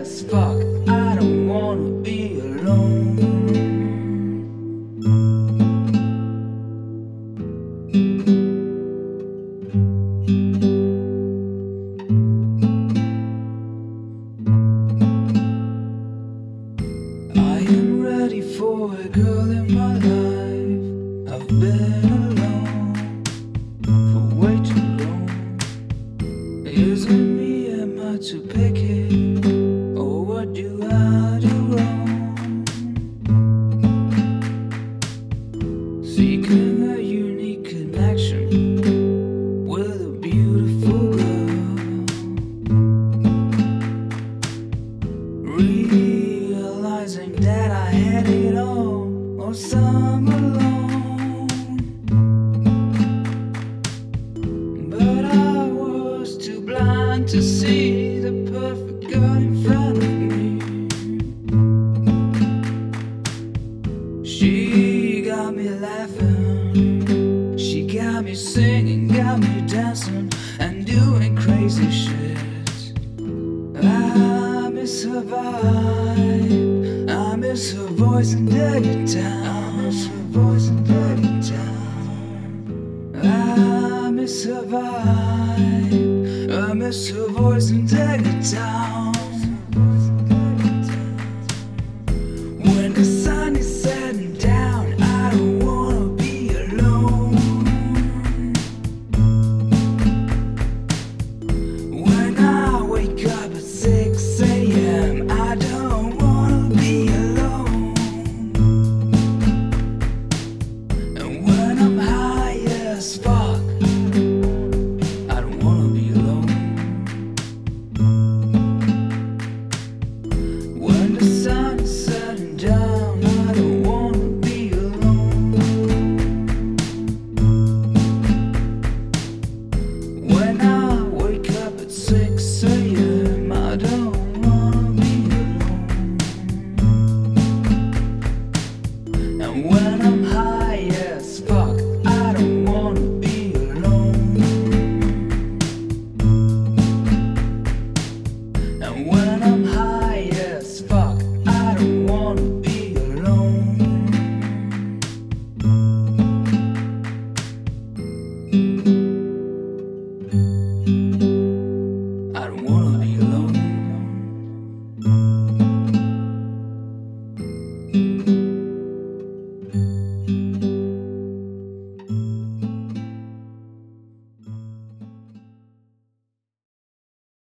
as fuck. I don't wanna be alone. I am ready for a girl in my life. I've been alone for way too long. Is it me, am I too picky? Or what do I do wrong? Seeking a unique connection with a beautiful girl, realizing that I had it all summer long. But I was too blind to see the perfect girl in front of me. She got me laughing, she got me singing, got me dancing and doing crazy shit. I miss her vibe, I miss her voice and the guitar. I miss her voice and the guitar. I miss her vibe, I miss her voice and the guitar.